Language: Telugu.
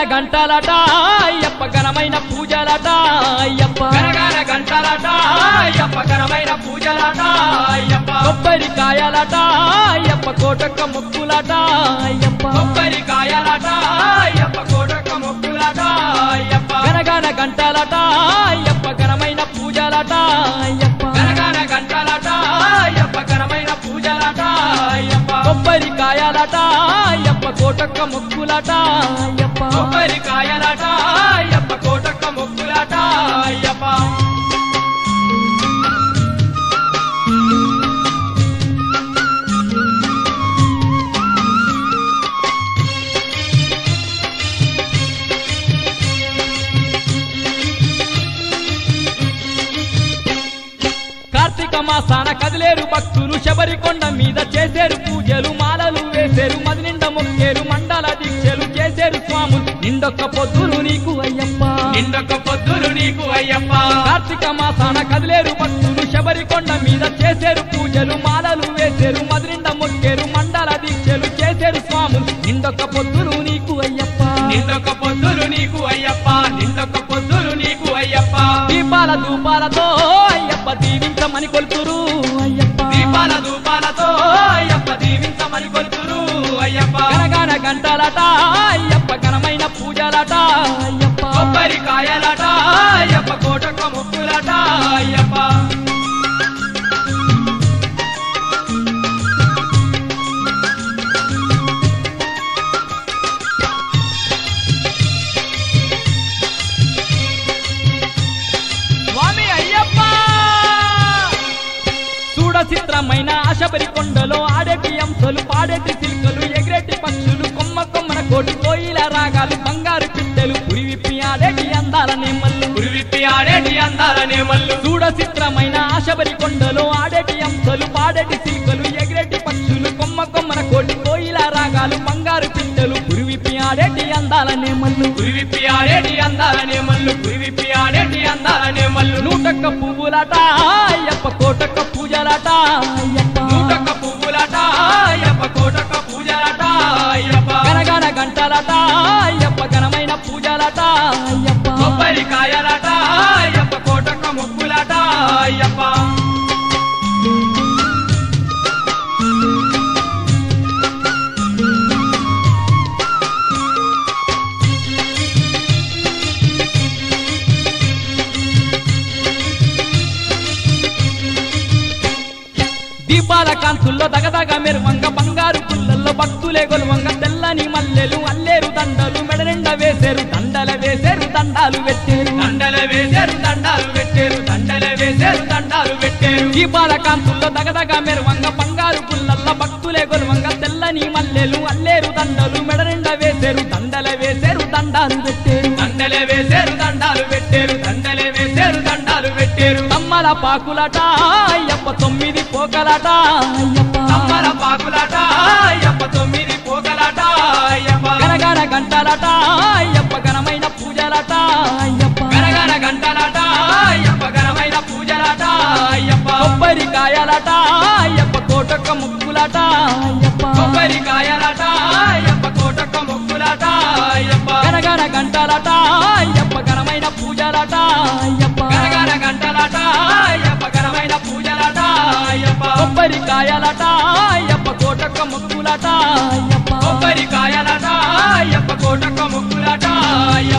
గంటలట అయ్యప్ప ఘనమైన పూజలట అయ్యప్ప గనగన గంటలట అయ్యప్ప ఘనమైన పూజలట అయ్యప్ప కొబ్బరికాయలట అయ్యప్ప కోటక్క మొక్కులట అయ్యప్ప కొబ్బరికాయలట అయ్యప్ప కోటక్క మొక్కులట అయ్యప్ప గనగన గంటలట అయ్యప్ప ఘనమైన పూజలట అయ్యప్ప గనగన గంటలట అయ్యప్ప ఘనమైన పూజలట అయ్యప్ప కొబ్బరికాయలట అయ్యప్ప కోటక్క మొక్కులట అయ్యప్ప కొబ్బరికాయలట అయ్యప్ప కోటక్క మొక్కులట అయ్యప్ప కార్తీక మాసాన కదిలేరు భక్తులు శబరికొండ మీద చేసేరు పూజలు మాలలు వేసేరు మది నిండా మొక్కేరు మండల దీక్షలు చేసేరు స్వాములు నిండొక్క పొద్దులు నీకు అయ్యప్ప నిండొక్క పొద్దులు నీకు అయ్యప్ప కార్తీక మాసాన కదిలేరు భక్తులు శబరికొండ మీద చేసేరు పూజలు మాలలు వేసేరు మది నిండా మొక్కేరు మండల దీక్షలు చేసేరు స్వాములు నిండొక్క పొద్దులు నీకు అయ్యప్ప నిండొక్క పొద్దులు నీకు అయ్యప్ప నిండొక్క పొద్దులు నీకు అయ్యప్ప దీపాల ధూపాలతో అయ్యప్ప దీవించమని కొలుతురు అయ్యప్ప దీపాల ధూపాలతో అయ్యప్ప దీవించమని కొలుతురు అయ్యప్ప గనగన గంటలట అయ్యప్ప ఘనమైన పూజలట అయ్యప్ప కొబ్బరికాయలట అయ్యప్ప కోటక్క మొక్కులట అయ్యప్ప స్వామి అయ్యప్ప చూడ చిత్రమైన శబరి కొండలో ఆడేటి అంశలు పాడేటి చిలుకలు ఎగిరేటి పక్షులు కొమ్మ కొమ్మన కోటి కోయిల రాగాలు బంగారు పిట్టెలు పురి విప్పి ఆడేటి అందాల నేమల్లు ఉరివిప్పి ఆడేటి అందాలనే మల్లు చూడ చిత్రమైన శబరి కొండలో ఆడేటి అంశలు పాడేటి చిలుకలు ఎగిరేటి పక్షులు కొమ్మ కొమ్మన కోటి కోయిల రాగాలు బంగారు పిట్టెలు పురి విప్పి ఆడేటి అందాల నేమల్లు ఉరివిప్పి ఆడేటి అందాలనే మల్లు ఉరివిప్పి ఆడేటి అందాలనే మల్లు నూటొక్క పువ్వులట అయ్యప్ప కోటొక్క పూజలట అయ్యప్ప నూటొక్క పువ్వులట అయ్యప్ప కోటొక్క పూజలట అయ్యప్ప గనగన గంటలట అయ్యప్ప ఘనమైన పూజలట అయ్యప్ప కొబ్బరికాయలట అయ్యప్ప కోటొక్క మొక్కులట అయ్యప్ప దీపాల కాంతుల్లో దగదగ మెరువంగ బంగారు పుల్లల్లో భక్తులే గొలువంగ తెల్లని మల్లెలు అల్లేరు దండలు మెడనిండ వేసేరు దండల వేసేరు దండాలు పెట్టేరు దండల వేసేరు దండాలు పెట్టేరు దండల వేసేరు దండాలు పెట్టేరు దీపాల కాంతుల్లో దగదగ మెరువంగ బంగారు పుల్లల్లో భక్తులే గొలువంగ తెల్లని మల్లెలు అల్లేరు దండలు మెడనిండ వేసేరు దండల వేసేరు దండాలు పెట్టేరు దండల వేసేరు దండాలు పెట్టేరు దండల వేసేరు దండాలు పెట్టేరు తమ్మల పాకులట అయ్యప్ప 9 పోకలట అయ్యప్ప తమ్మల పాకులట అయ్యప్ప 9 పోగలట అయ్యప్ప గనగన గంటలట అయ్యప్ప ఘనమైన పూజలట అయ్యప్ప గనగన గంటలట అయ్యప్ప ఘనమైన పూజలట అయ్యప్ప కొబ్బరికాయలట అయ్యప్ప కోటొక్క ముక్కులట అయ్యప్ప కొబ్బరికాయలట అయ్యప్ప కోటొక్క మొక్కులట అయ్యప్ప గనగన గంటలట అయ్యప్ప ఘనమైన పూజలట అయ్యప్ప గనగన గంటలట అయ్యప్ప ఘనమైన పూజలట అయ్యప్ప కొబ్బరికాయలట అయ్యప్ప కోటొక్క ముక్కులట అయ్యప్ప కొబ్బరికాయలట అయ్యప్ప కోటొక్క మొక్కులట అయ్యప్ప